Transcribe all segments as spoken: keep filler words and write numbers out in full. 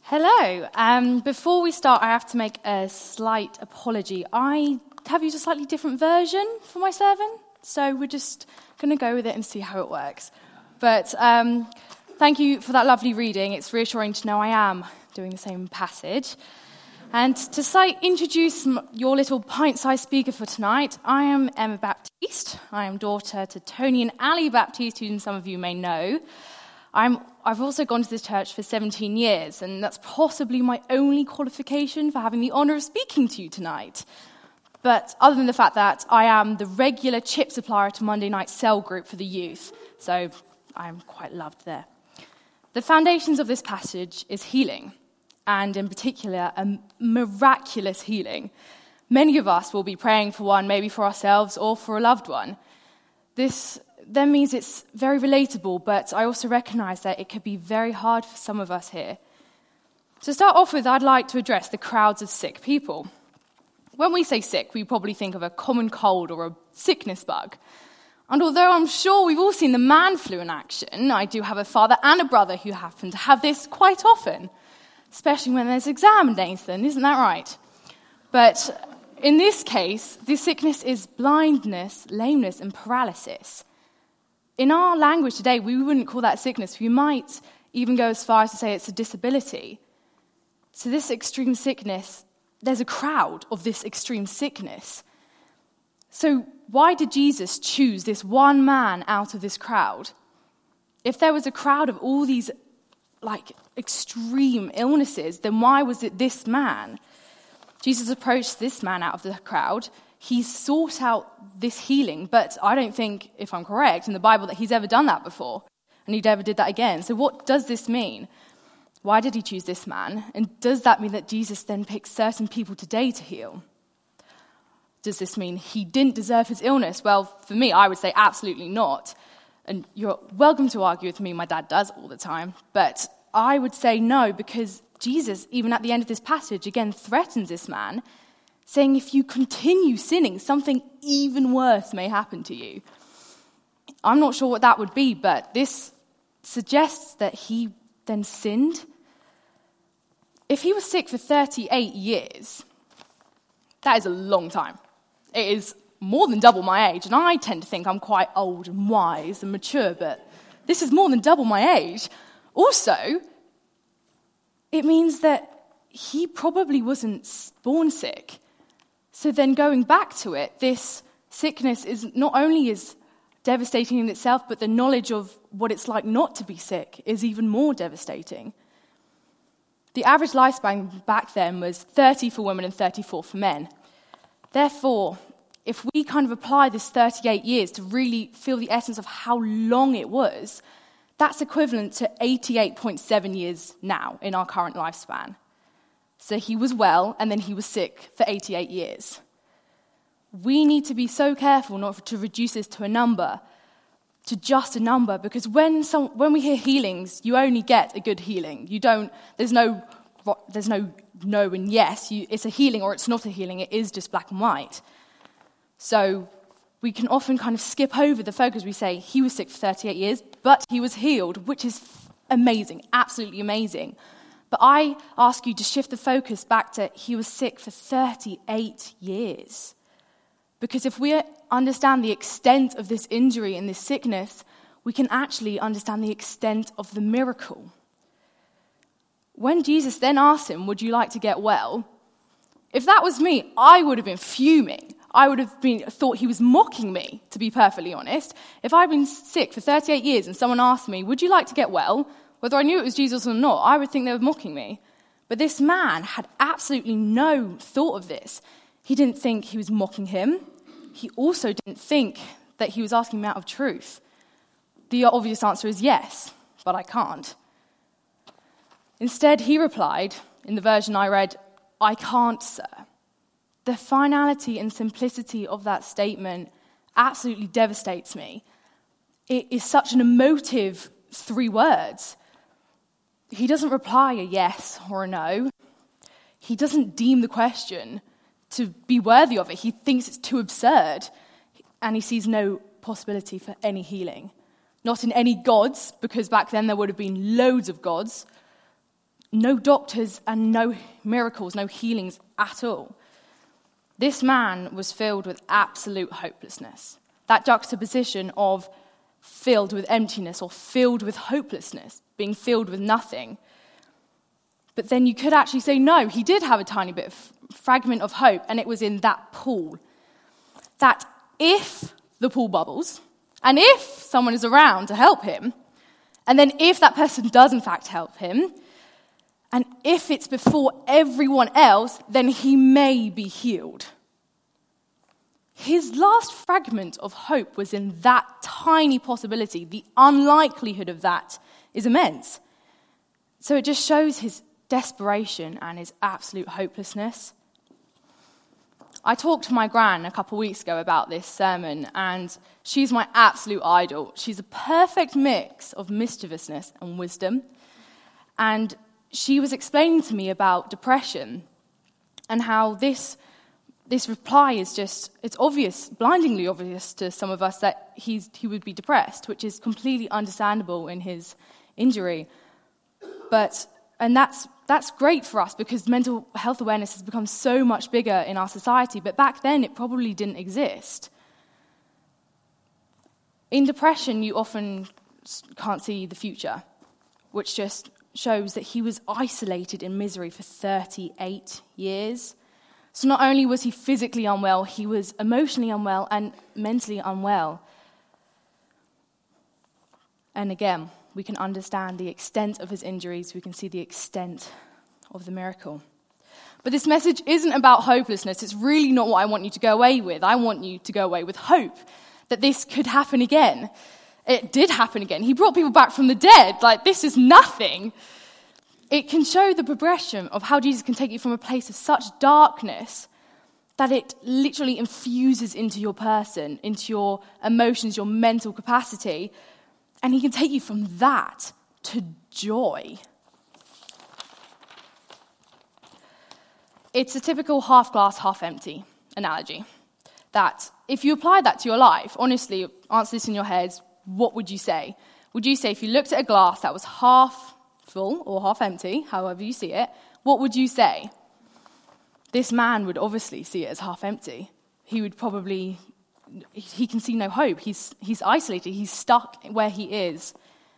Hello. Um, before we start, I have to make a slight apology. I have used a slightly different version for my sermon, so we're just going to go with it and see how it works. But um, thank you for that lovely reading. It's reassuring to know I am doing the same passage. And to slight introduce your little pint-sized speaker for tonight, I am Emma Baptiste. I am daughter to Tony and Ali Baptiste, whom some of you may know. I'm, I've also gone to this church for seventeen years, and that's possibly my only qualification for having the honour of speaking to you tonight. But other than the fact that I am the regular chip supplier to Monday night cell group for the youth, so I'm quite loved there. The foundations of this passage is healing, and in particular, a miraculous healing. Many of us will be praying for one, maybe for ourselves or for a loved one. This then means it's very relatable, but I also recognise that it could be very hard for some of us here. To start off with, I'd like to address the crowds of sick people. When we say sick, we probably think of a common cold or a sickness bug. And although I'm sure we've all seen the man flu in action, I do have a father and a brother who happen to have this quite often, especially when there's exam, Nathan, isn't that right? But in this case, this sickness is blindness, lameness, and paralysis. In our language today, we wouldn't call that sickness. We might even go as far as to say it's a disability. So this extreme sickness, there's a crowd of this extreme sickness. So why did Jesus choose this one man out of this crowd? If there was a crowd of all these like extreme illnesses, then why was it this man? Jesus approached this man out of the crowd. He sought out this healing, but I don't think, if I'm correct, in the Bible that he's ever done that before, and he never did that again. So what does this mean? Why did he choose this man? And does that mean that Jesus then picks certain people today to heal? Does this mean he didn't deserve his illness? Well, for me, I would say absolutely not. And you're welcome to argue with me, my dad does all the time. But I would say no, because Jesus, even at the end of this passage, again threatens this man, saying if you continue sinning, something even worse may happen to you. I'm not sure what that would be, but this suggests that he then sinned. If he was sick for thirty-eight years, that is a long time. It is more than double my age, and I tend to think I'm quite old and wise and mature, but this is more than double my age. Also, it means that he probably wasn't born sick. So then going back to it, this sickness is not only is devastating in itself, but the knowledge of what it's like not to be sick is even more devastating. The average lifespan back then was thirty for women and thirty-four for men. Therefore, if we kind of apply this thirty-eight years to really feel the essence of how long it was, that's equivalent to eighty-eight point seven years now in our current lifespan. So he was well, and then he was sick for eighty-eight years. We need to be so careful not to reduce this to a number, to just a number, because when some, when we hear healings, you only get a good healing. You don't. There's no. There's no no and yes. You, it's a healing or it's not a healing. It is just black and white. So we can often kind of skip over the focus. We say he was sick for thirty-eight years, but he was healed, which is amazing, absolutely amazing. But I ask you to shift the focus back to he was sick for thirty-eight years. Because if we understand the extent of this injury and this sickness, we can actually understand the extent of the miracle. When Jesus then asked him, would you like to get well? If that was me, I would have been fuming. I would have been thought he was mocking me, to be perfectly honest. If I'd been sick for thirty-eight years and someone asked me, would you like to get well? Whether I knew it was Jesus or not, I would think they were mocking me. But this man had absolutely no thought of this. He didn't think he was mocking him. He also didn't think that he was asking him out of truth. The obvious answer is yes, but I can't. Instead, he replied, in the version I read, I can't, sir. The finality and simplicity of that statement absolutely devastates me. It is such an emotive three words. He doesn't reply a yes or a no. He doesn't deem the question to be worthy of it. He thinks it's too absurd, and he sees no possibility for any healing. Not in any gods, because back then there would have been loads of gods. no doctors and no miracles, no healings at all. This man was filled with absolute hopelessness. That juxtaposition of filled with emptiness or filled with hopelessness, being filled with nothing. But then you could actually say, no, he did have a tiny bit of fragment of hope, and it was in that pool. That if the pool bubbles, and if someone is around to help him, and then if that person does in fact help him, and if it's before everyone else, then he may be healed. His last fragment of hope was in that tiny possibility. The unlikelihood of that is immense. So it just shows his desperation and his absolute hopelessness. I talked to my gran a couple of weeks ago about this sermon, and she's my absolute idol. She's a perfect mix of mischievousness and wisdom. And she was explaining to me about depression and how this this reply is just, it's obvious, blindingly obvious to some of us that he's he would be depressed, which is completely understandable in his injury. But, and that's that's great for us because mental health awareness has become so much bigger in our society, but back then it probably didn't exist. In depression, you often can't see the future, which just shows that he was isolated in misery for thirty-eight years. So not only was he physically unwell, he was emotionally unwell and mentally unwell. And again, we can understand the extent of his injuries. We can see the extent of the miracle. But this message isn't about hopelessness. It's really not what I want you to go away with. I want you to go away with hope that this could happen again. It did happen again. He brought people back from the dead. Like, this is nothing. It can show the progression of how Jesus can take you from a place of such darkness that it literally infuses into your person, into your emotions, your mental capacity, and he can take you from that to joy. It's a typical half glass, half empty analogy. That if you apply that to your life, honestly, answer this in your heads, what would you say? Would you say if you looked at a glass that was half full or half empty, however you see it, what would you say? This man would obviously see it as half empty. He would probably, he can see no hope. He's he's isolated. He's stuck where he is.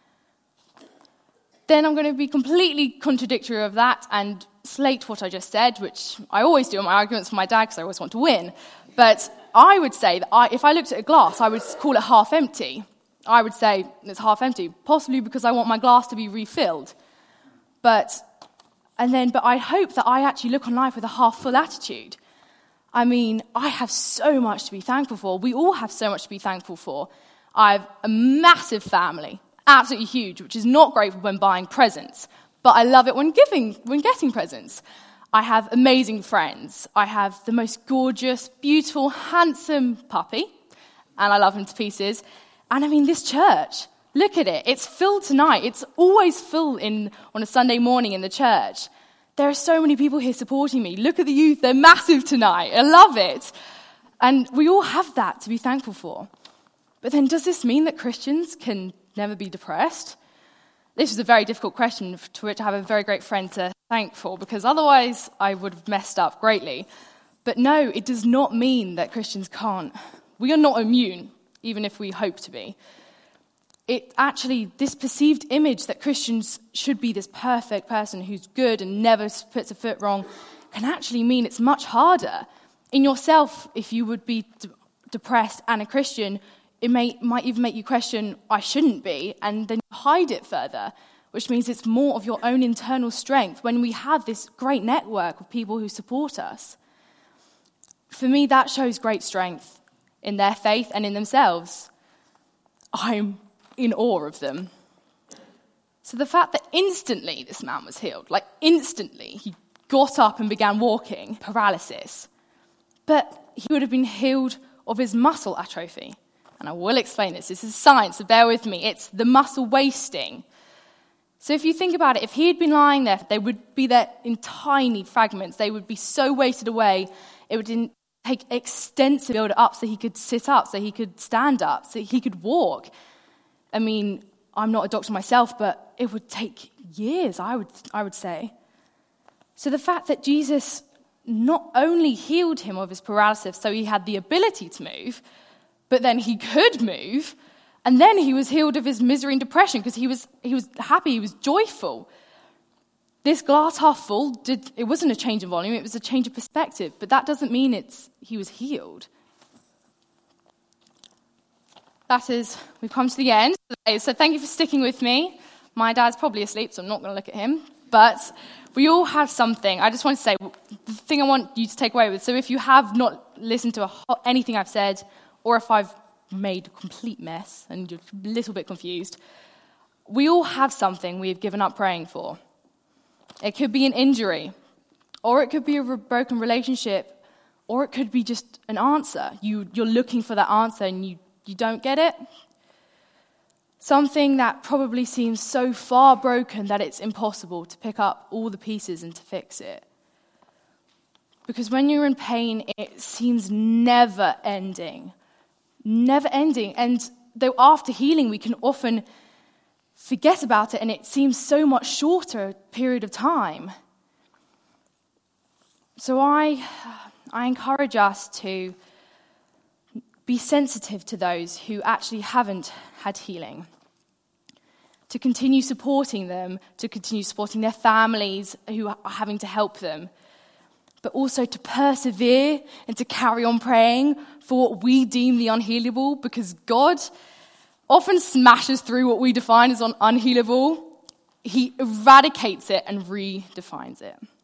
Then I'm going to be completely contradictory of that and slate what I just said, which I always do in my arguments for my dad because I always want to win. But I would say that I, if I looked at a glass, I would call it half empty. I would say it's half empty, possibly because I want my glass to be refilled. But and then, but I hope that I actually look on life with a half-full attitude. I mean, I have so much to be thankful for. We all have so much to be thankful for. I have a massive family, absolutely huge, which is not great when buying presents, but I love it when giving, when getting presents. I have amazing friends. I have the most gorgeous, beautiful, handsome puppy, and I love him to pieces. And I mean, this church, look at it. It's full tonight. It's always full in on a Sunday morning in the church. There are so many people here supporting me. Look at the youth. They're massive tonight. I love it. And we all have that to be thankful for. But then does this mean that Christians can never be depressed? This is a very difficult question to which I have a very great friend to thank for, because otherwise I would have messed up greatly. But no, it does not mean that Christians can't. We are not immune, even if we hope to be. It actually, this perceived image that Christians should be this perfect person who's good and never puts a foot wrong can actually mean it's much harder. In yourself, if you would be de- depressed and a Christian, it may, might even make you question, I shouldn't be, and then hide it further, which means it's more of your own internal strength when we have this great network of people who support us. For me, that shows great strength in their faith and in themselves. I'm in awe of them. So the fact that instantly this man was healed, like instantly, he got up and began walking, paralysis, but he would have been healed of his muscle atrophy. And I will explain this. This is science, so bear with me. It's the muscle wasting. So if you think about it, if he had been lying there, they would be there in tiny fragments. They would be so wasted away, it would take extensive build up so he could sit up, so he could stand up, so he could walk. I mean, I'm not a doctor myself, but it would take years, I would, I would say. So the fact that Jesus not only healed him of his paralysis so he had the ability to move, but then he could move, and then he was healed of his misery and depression because he was he was happy, he was joyful. This glass half full, did, it wasn't a change in volume, it was a change of perspective, but that doesn't mean it's he was healed. That is, we've come to the end today, so thank you for sticking with me. My dad's probably asleep, so I'm not going to look at him, but we all have something. I just want to say, the thing I want you to take away with, so if you have not listened to a, anything I've said, or if I've made a complete mess and you're a little bit confused, we all have something we have given up praying for. It could be an injury, or it could be a broken relationship, or it could be just an answer. You, you're looking for that answer and you, you don't get it. Something that probably seems so far broken that it's impossible to pick up all the pieces and to fix it. Because when you're in pain, it seems never ending. Never ending. And though after healing, we can often forget about it and it seems so much shorter period of time. So I, I encourage us to be sensitive to those who actually haven't had healing, to continue supporting them, to continue supporting their families who are having to help them, but also to persevere and to carry on praying for what we deem the unhealable, because God often smashes through what we define as unhealable. He eradicates it and redefines it.